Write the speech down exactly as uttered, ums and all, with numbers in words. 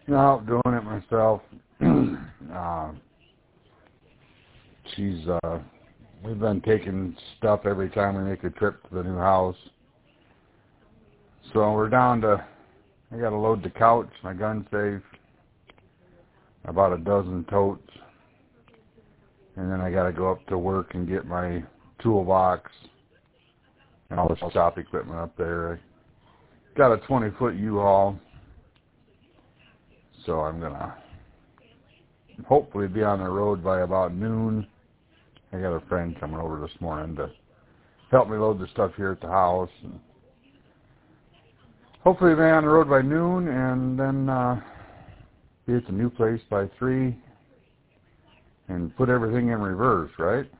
No, doing it myself. uh, she's, uh, we've been taking stuff every time we make a trip to the new house. So we're down to, I gotta load the couch, my gun safe, about a dozen totes, and then I gotta go up to work and get my toolbox and all the shop equipment up there. I got a twenty foot U-Haul, so I'm gonna hopefully be on the road by about noon. I got a friend coming over this morning to help me load the stuff here at the house. And hopefully be on the road by noon, and then uh, be at the new place by three and put everything in reverse, right?